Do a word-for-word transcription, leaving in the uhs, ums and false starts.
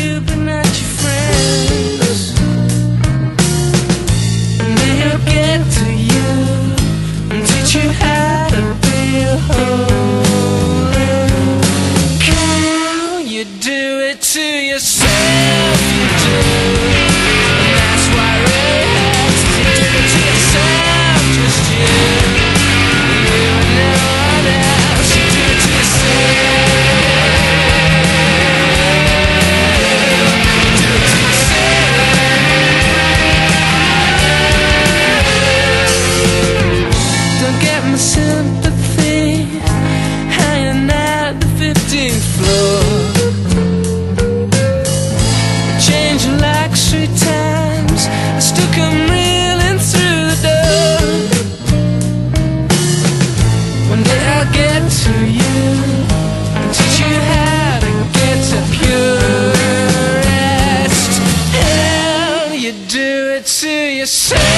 you, but not your friends. And they'll get to you and teach you how to be holy. Girl, you do it to yourself, you do. And that's why Ray has to do it to yourself, just you. You and no one else, you do it to yourself. Sympathy hanging at the fifteenth floor. Change your likes three times, I still come reeling through the door. One day I'll get to you and teach you how to get to pure rest. Hell, you do it to yourself.